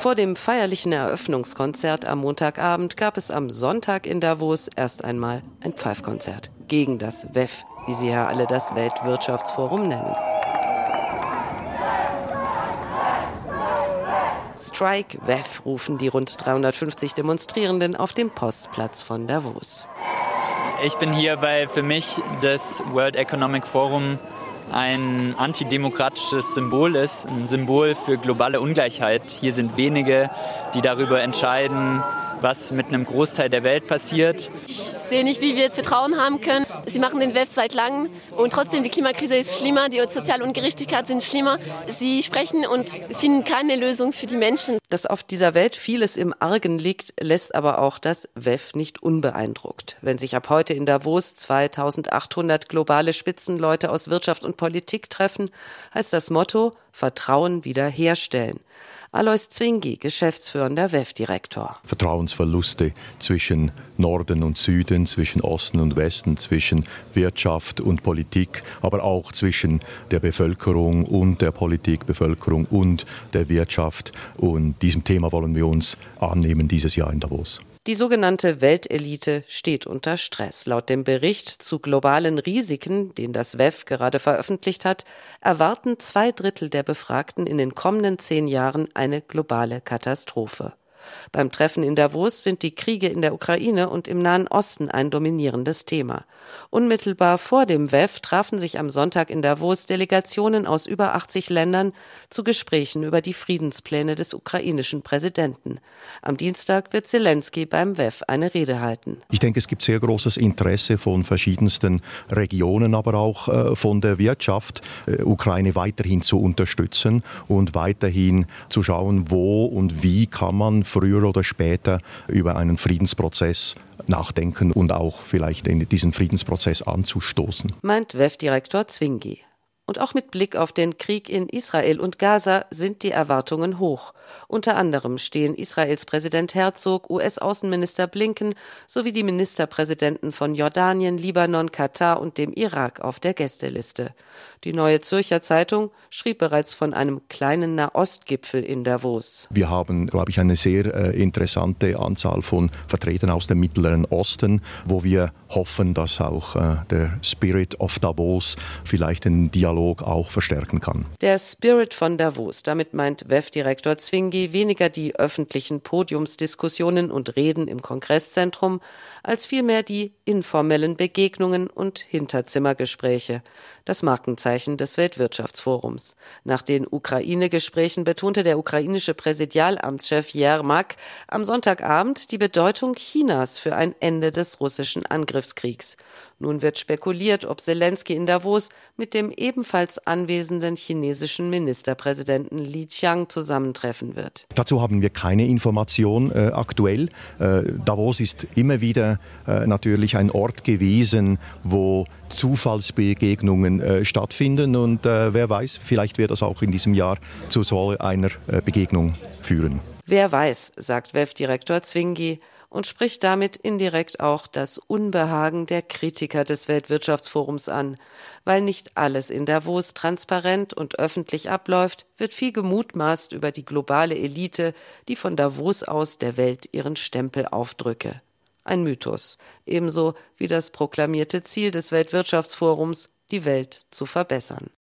Vor dem feierlichen Eröffnungskonzert am Montagabend gab es am Sonntag in Davos erst einmal ein Pfeifkonzert gegen das WEF, wie sie ja alle das Weltwirtschaftsforum nennen. Strike WEF rufen die rund 350 Demonstrierenden auf dem Postplatz von Davos. Ich bin hier, weil für mich das World Economic Forum ein antidemokratisches Symbol ist, ein Symbol für globale Ungleichheit. Hier sind wenige, die darüber entscheiden, was mit einem Großteil der Welt passiert. Ich sehe nicht, wie wir jetzt Vertrauen haben können. Sie machen den WEF seit langem und trotzdem die Klimakrise ist schlimmer, die soziale Ungerechtigkeit sind schlimmer. Sie sprechen und finden keine Lösung für die Menschen. Dass auf dieser Welt vieles im Argen liegt, lässt aber auch das WEF nicht unbeeindruckt. Wenn sich ab heute in Davos 2800 globale Spitzenleute aus Wirtschaft und Politik treffen, heißt das Motto Vertrauen wiederherstellen. Alois Zwinggi, geschäftsführender WEF-Direktor. Vertrauensverluste zwischen Norden und Süden, zwischen Osten und Westen, zwischen Wirtschaft und Politik, aber auch zwischen der Bevölkerung und der Politik, Bevölkerung und der Wirtschaft. Und diesem Thema wollen wir uns annehmen dieses Jahr in Davos. Die sogenannte Weltelite steht unter Stress. Laut dem Bericht zu globalen Risiken, den das WEF gerade veröffentlicht hat, erwarten 2/3 der Befragten in den kommenden 10 Jahren eine globale Katastrophe. Beim Treffen in Davos sind die Kriege in der Ukraine und im Nahen Osten ein dominierendes Thema. Unmittelbar vor dem WEF trafen sich am Sonntag in Davos Delegationen aus über 80 Ländern zu Gesprächen über die Friedenspläne des ukrainischen Präsidenten. Am Dienstag wird Zelensky beim WEF eine Rede halten. Ich denke, es gibt sehr großes Interesse von verschiedensten Regionen, aber auch von der Wirtschaft, Ukraine weiterhin zu unterstützen und weiterhin zu schauen, wo und wie kann man früher oder später über einen Friedensprozess nachdenken und auch vielleicht in diesen Friedensprozess anzustoßen. Meint WEF-Direktor Zwinggi. Und auch mit Blick auf den Krieg in Israel und Gaza sind die Erwartungen hoch. Unter anderem stehen Israels Präsident Herzog, US-Außenminister Blinken sowie die Ministerpräsidenten von Jordanien, Libanon, Katar und dem Irak auf der Gästeliste. Die Neue Zürcher Zeitung schrieb bereits von einem kleinen Nahostgipfel in Davos. Wir haben, glaube ich, eine sehr interessante Anzahl von Vertretern aus dem Mittleren Osten, wo wir hoffen, dass auch der Spirit of Davos vielleicht den Dialog auch verstärken kann. Der Spirit von Davos, damit meint WEF-Direktor Zwinggi weniger die öffentlichen Podiumsdiskussionen und Reden im Kongresszentrum, als vielmehr die informellen Begegnungen und Hinterzimmergespräche, das Markenzeichen des Weltwirtschaftsforums. Nach den Ukraine-Gesprächen betonte der ukrainische Präsidialamtschef Jermak am Sonntagabend die Bedeutung Chinas für ein Ende des russischen Angriffskriegs. Nun wird spekuliert, ob Zelensky in Davos mit dem ebenfalls anwesenden chinesischen Ministerpräsidenten Li Qiang zusammentreffen wird. Dazu haben wir keine Information aktuell. Davos ist immer wieder natürlich ein Ort gewesen, wo Zufallsbegegnungen stattfinden und wer weiß, vielleicht wird das auch in diesem Jahr zu so einer Begegnung führen. Wer weiß, sagt WEF-Direktor Zwinggi und spricht damit indirekt auch das Unbehagen der Kritiker des Weltwirtschaftsforums an. Weil nicht alles in Davos transparent und öffentlich abläuft, wird viel gemutmaßt über die globale Elite, die von Davos aus der Welt ihren Stempel aufdrücke. Ein Mythos, ebenso wie das proklamierte Ziel des Weltwirtschaftsforums, die Welt zu verbessern.